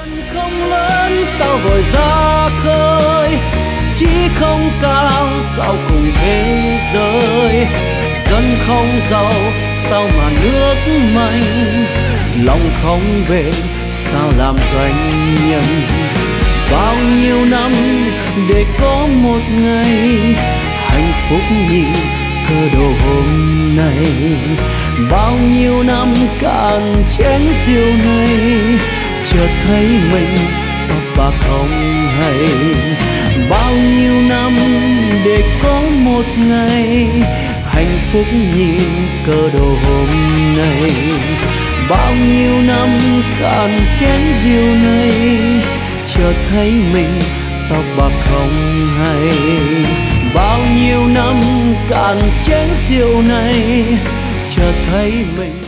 Không lớn sao vội ra khơi, chí không cao sao cùng thế giới. Dân không giàu sao mà nước mạnh, lòng không bền sao làm doanh nhân. Bao nhiêu năm để có một ngày hạnh phúc như cơ đồ hôm nay. Bao nhiêu năm cạn chén rượu này, chợt thấy mình tóc bạc không hay. Bao nhiêu năm để có một ngày hạnh phúc như cơ đồ hôm nay. Bao nhiêu năm cạn chén rượu này, chợt thấy mình tóc bạc không hay. Bao nhiêu năm cạn chén rượu này, chợt thấy mình